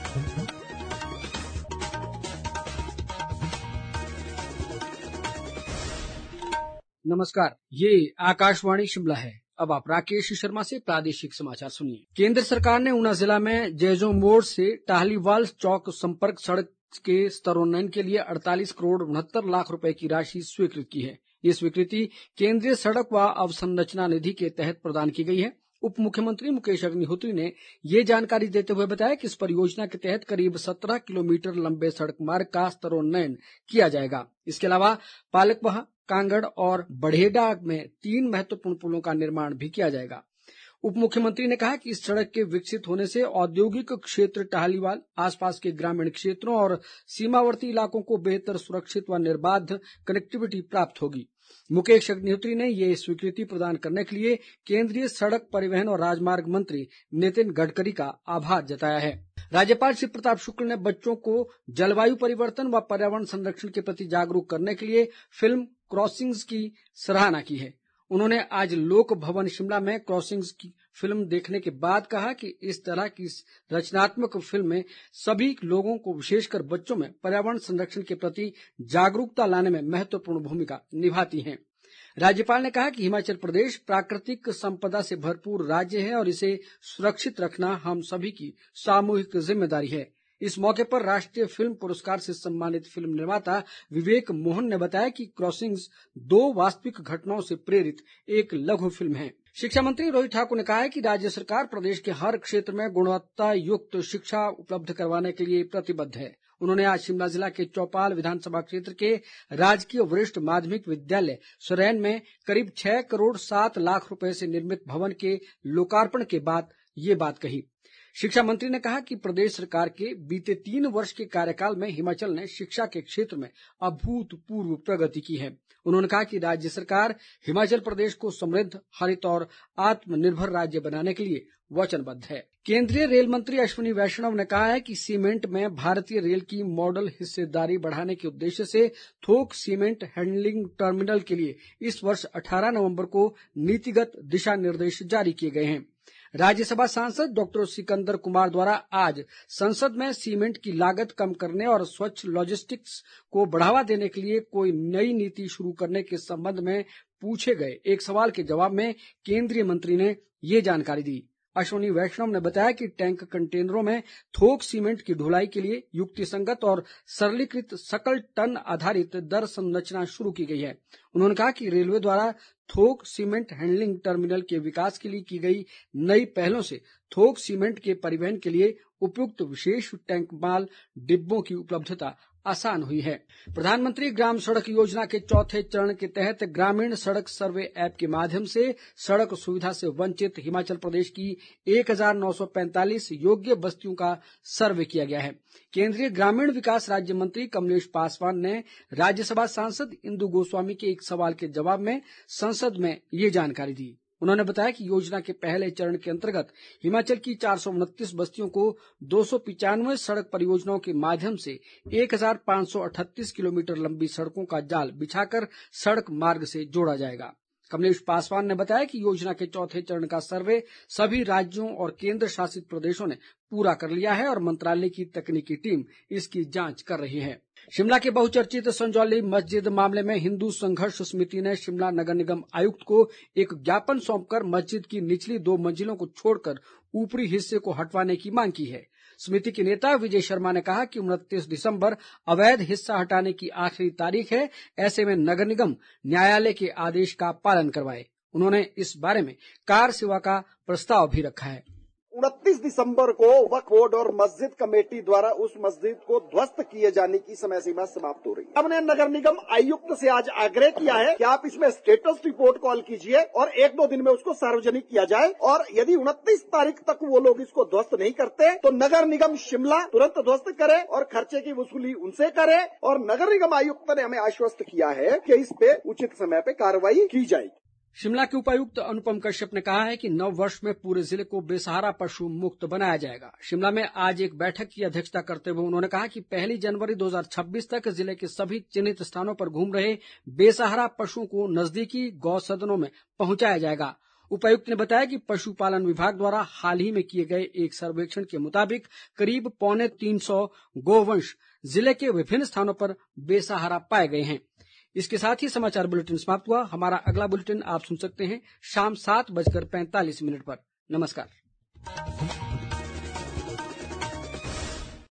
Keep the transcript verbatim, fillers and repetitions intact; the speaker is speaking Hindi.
नमस्कार, ये आकाशवाणी शिमला है। अब आप राकेश शर्मा से प्रादेशिक समाचार सुनिए। केंद्र सरकार ने ऊना जिला में जैजों मोड़ से टाहलीवाल चौक संपर्क सड़क के स्तरोन्नयन के लिए अड़तालीस करोड़ उनहत्तर लाख रुपए की राशि स्वीकृत की है। ये स्वीकृति केंद्रीय सड़क व अवसंरचना निधि के तहत प्रदान की गई है। उप मुख्यमंत्री मुकेश अग्निहोत्री ने ये जानकारी देते हुए बताया कि इस परियोजना के तहत करीब सत्रह किलोमीटर लंबे सड़क मार्ग का स्तरोन्नयन किया जाएगा। इसके अलावा पालकवाह, कांगड़ और बढ़ेडा में तीन महत्वपूर्ण पुलों का निर्माण भी किया जाएगा। उप मुख्यमंत्री ने कहा कि इस सड़क के विकसित होने से औद्योगिक क्षेत्र टाहलीवाल, आसपास के ग्रामीण क्षेत्रों और सीमावर्ती इलाकों को बेहतर सुरक्षित व निर्बाध कनेक्टिविटी प्राप्त होगी। मुकेश अग्निहोत्री ने ये स्वीकृति प्रदान करने के लिए केंद्रीय सड़क परिवहन और राजमार्ग मंत्री नितिन गडकरी का आभार जताया है। राज्यपाल श्री प्रताप शुक्ल ने बच्चों को जलवायु परिवर्तन व पर्यावरण संरक्षण के प्रति जागरूक करने के लिए फिल्म क्रॉसिंग्स की सराहना की है। उन्होंने आज लोक भवन शिमला में क्रॉसिंग्स की फिल्म देखने के बाद कहा कि इस तरह की रचनात्मक फिल्में सभी लोगों को, विशेषकर बच्चों में पर्यावरण संरक्षण के प्रति जागरूकता लाने में महत्वपूर्ण भूमिका निभाती हैं। राज्यपाल ने कहा कि हिमाचल प्रदेश प्राकृतिक संपदा से भरपूर राज्य है और इसे सुरक्षित रखना हम सभी की सामूहिक जिम्मेदारी है। इस मौके पर राष्ट्रीय फिल्म पुरस्कार से सम्मानित फिल्म निर्माता विवेक मोहन ने बताया कि क्रॉसिंग्स दो वास्तविक घटनाओं से प्रेरित एक लघु फिल्म है। शिक्षा मंत्री रोहित ठाकुर ने कहा है कि राज्य सरकार प्रदेश के हर क्षेत्र में गुणवत्ता युक्त शिक्षा उपलब्ध करवाने के लिए प्रतिबद्ध है। उन्होंने आज शिमला जिला के चौपाल विधानसभा क्षेत्र के राजकीय वरिष्ठ माध्यमिक विद्यालय सुरैन में करीब छह करोड़ सात लाख रुपए से निर्मित भवन के लोकार्पण के बाद ये बात कही। शिक्षा मंत्री ने कहा कि प्रदेश सरकार के बीते तीन वर्ष के कार्यकाल में हिमाचल ने शिक्षा के क्षेत्र में अभूतपूर्व प्रगति की है। उन्होंने कहा कि राज्य सरकार हिमाचल प्रदेश को समृद्ध, हरित और आत्मनिर्भर राज्य बनाने के लिए वचनबद्ध है। केंद्रीय रेल मंत्री अश्विनी वैष्णव ने कहा है कि सीमेंट में भारतीय रेल की मॉडल हिस्सेदारी बढ़ाने के उद्देश्य से थोक सीमेंट हैंडलिंग टर्मिनल के लिए इस वर्ष अठारह नवंबर को नीतिगत दिशा निर्देश जारी किए गए हैं। राज्यसभा सांसद डॉक्टर सिकंदर कुमार द्वारा आज संसद में सीमेंट की लागत कम करने और स्वच्छ लॉजिस्टिक्स को बढ़ावा देने के लिए कोई नई नीति शुरू करने के संबंध में पूछे गए एक सवाल के जवाब में केंद्रीय मंत्री ने ये जानकारी दी। अश्विनी वैष्णव ने बताया कि टैंक कंटेनरों में थोक सीमेंट की ढुलाई के लिए युक्तिसंगत और सरलीकृत सकल टन आधारित दर संरचना शुरू की गई है। उन्होंने कहा कि रेलवे द्वारा थोक सीमेंट हैंडलिंग टर्मिनल के विकास के लिए की गई नई पहलों से थोक सीमेंट के परिवहन के लिए उपयुक्त विशेष टैंक माल डिब्बों की उपलब्धता आसान हुई है। प्रधानमंत्री ग्राम सड़क योजना के चौथे चरण के तहत ग्रामीण सड़क सर्वे ऐप के माध्यम से सड़क सुविधा से वंचित हिमाचल प्रदेश की एक हजार नौ सौ पैंतालीस योग्य बस्तियों का सर्वे किया गया है। केंद्रीय ग्रामीण विकास राज्य मंत्री कमलेश पासवान ने राज्यसभा सांसद इंदु गोस्वामी के एक सवाल के जवाब में संसद में ये जानकारी दी। उन्होंने बताया कि योजना के पहले चरण के अंतर्गत हिमाचल की चार सौ उनतीस बस्तियों को दो सौ पिचानवे सड़क परियोजनाओं के माध्यम से एक हजार पाँच सौ अठतीस किलोमीटर लंबी सड़कों का जाल बिछाकर सड़क मार्ग से जोड़ा जाएगा। कमलेश पासवान ने बताया कि योजना के चौथे चरण का सर्वे सभी राज्यों और केंद्र शासित प्रदेशों ने पूरा कर लिया है और मंत्रालय की तकनीकी टीम इसकी जांच कर रही है। शिमला के बहुचर्चित संजौली मस्जिद मामले में हिंदू संघर्ष समिति ने शिमला नगर निगम आयुक्त को एक ज्ञापन सौंपकर मस्जिद की निचली दो मंजिलों को छोड़कर ऊपरी हिस्से को हटवाने की मांग की है। समिति के नेता विजय शर्मा ने कहा कि उनतीस दिसंबर अवैध हिस्सा हटाने की आखिरी तारीख है, ऐसे में नगर निगम न्यायालय के आदेश का पालन करवाए। उन्होंने इस बारे में कार सेवा का प्रस्ताव भी रखा है। उनतीस दिसंबर को वक्फ बोर्ड और मस्जिद कमेटी द्वारा उस मस्जिद को ध्वस्त किए जाने की समय सीमा समाप्त हो रही है। हमने नगर निगम आयुक्त से आज आग्रह किया है कि आप इसमें स्टेटस रिपोर्ट कॉल कीजिए और एक दो दिन में उसको सार्वजनिक किया जाए, और यदि उनतीस तारीख तक वो लोग इसको ध्वस्त नहीं करते तो नगर निगम शिमला तुरंत ध्वस्त करे और खर्चे की वसूली उनसे करे। और नगर निगम आयुक्त ने हमें आश्वस्त किया है कि इस पे उचित समय पे कार्रवाई की जाएगी। शिमला के उपायुक्त अनुपम कश्यप ने कहा है कि नव वर्ष में पूरे जिले को बेसहारा पशु मुक्त बनाया जाएगा। शिमला में आज एक बैठक की अध्यक्षता करते हुए उन्होंने कहा कि पहली जनवरी दो हजार छब्बीस तक जिले के सभी चिन्हित स्थानों पर घूम रहे बेसहारा पशुओं को नजदीकी गौ सदनों में पहुंचाया जाएगा। उपायुक्त ने बताया कि पशुपालन विभाग द्वारा हाल ही में किए गए एक सर्वेक्षण के मुताबिक करीब पौने तीन सौ गोवंश जिले के विभिन्न स्थानों पर बेसहारा पाए गए हैं। इसके साथ ही समाचार बुलेटिन समाप्त हुआ। हमारा अगला बुलेटिन आप सुन सकते हैं शाम सात बजकर पैंतालीस मिनट पर। नमस्कार।